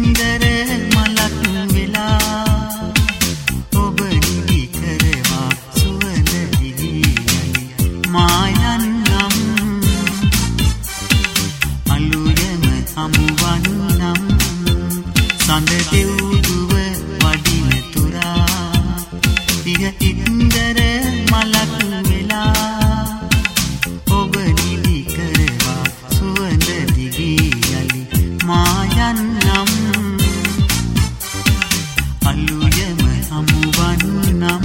ඉන්දර මලක් වෙලා ඔබ නිදි කරවා සුවඳ දිවියලි මායන්නම් අලුයම හමුවන්නම් සඳ දෙව්දුව වඩින තුරා දිය ඉන්දර මලක් වෙලා ඔබ නිදි කරවා සුවඳ දිවියලි මායන්නම් අලුයම හමුවන්නම්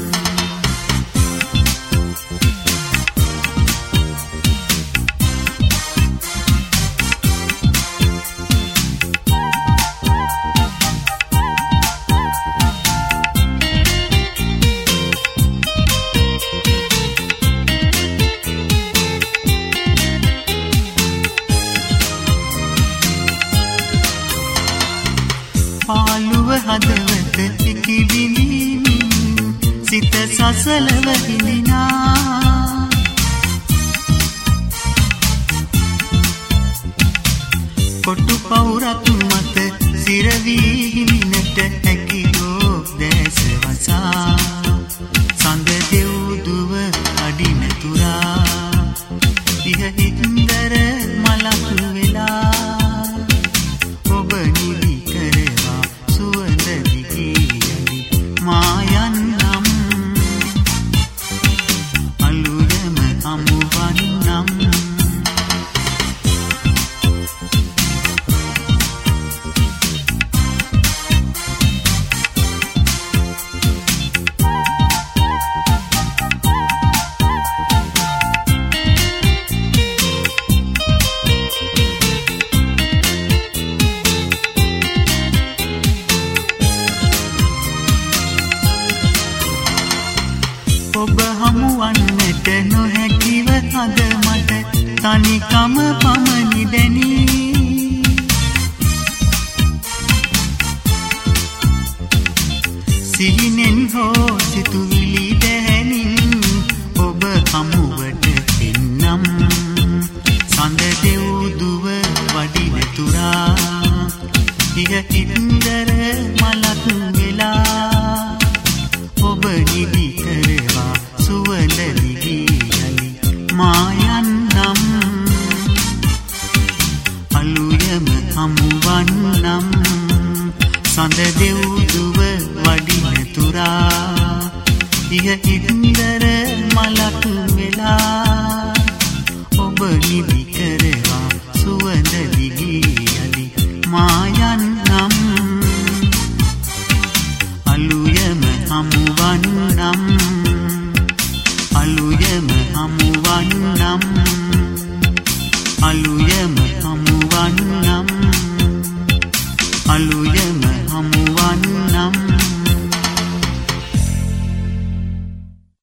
පාළුව හදවත ඉකිබිලිමින් සිත සසලව හිඳිනා කොටු පවුරක් මත සිරවී හිඳිනට හැකිදෝ දැස වසා සඳ දෙව්දුව අඩින තුරා දිහ ඉන්දර මලක් වෙලා ඔබ නිදි කරවා සුවඳ දිවියලි මායන්නම් අලුයම හමුවන්නම් ඔබ හමුවන්නට නොහැකිව අද මට තනිකම පමණි දැනී සිහිනෙන් හෝ සිතුවිලි දැහැනින් ඔබ හමුවට එන්නම් සඳ දෙව්දුව වඩින තුරා දිය ඉන්දර මලක් වෙලා ඔබ නිදි කරවා සුවඳ දිවියලි මායන්නම් අලුයම හමුවන්නම් සඳ දෙව්දුව වඩින තුරා දිය ඉන්දර මලක් වෙලා ඔබ නිදි